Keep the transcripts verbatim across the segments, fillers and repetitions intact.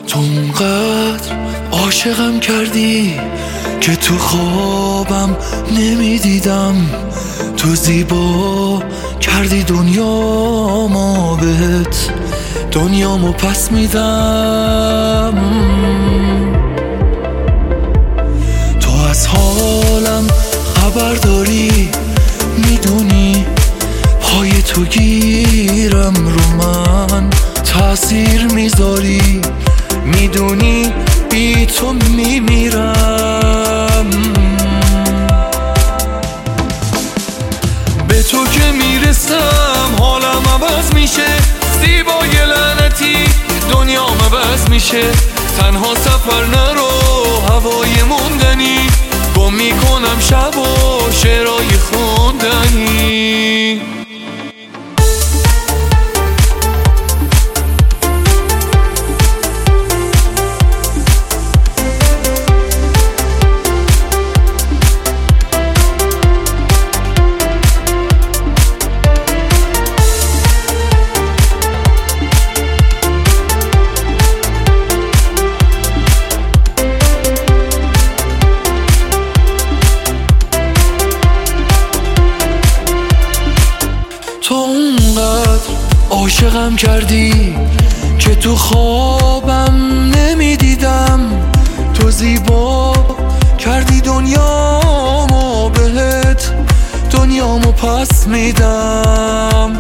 تو اونقدر عاشقم کردی که تو خوابم نمیدیدم، تو زیبا کردی دنیامو بهت، دنیامو پس میدم. تو از حالم خبر داری، میدونی پای تو گیرم رو من تأثیر میذاری، میدونی بی تو میمیرم. به تو که میرسم حالم عوض میشه، زیبای لعنتی دنیام عوض میشه. تنها سفر نرو هوای موندنی، گم میکنم شب و شعرهای خوندنی. تو اونقدر عاشقم کردی که تو خوابم نمیدیدم، تو زیبا کردی دنیامو بهت، دنیامو پس میدم.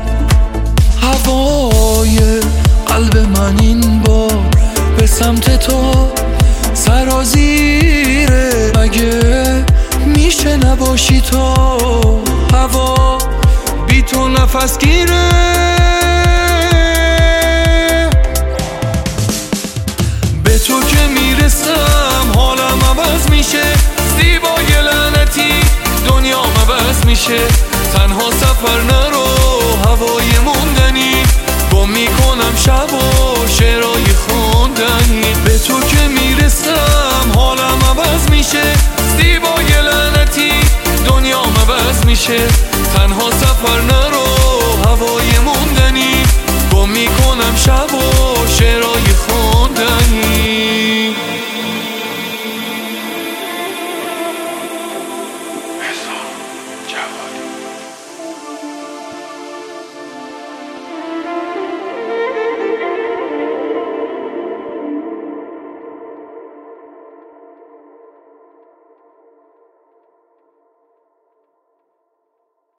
هوای قلب من این بار به سمت تو سرازیره، مگه میشه نباشی تو؟ هوا بی تو نفس گیره. به تو که میرسم حالم عوض میشه، زیبای لعنتی دنیام عوض میشه. تنها سفر نرو هوای موندنی، گم میکنم شب و شعرهای خوندنی. به تو که میرسم حالم عوض میشه، زیبای لعنتی دنیام عوض میشه. تنها سفر نرو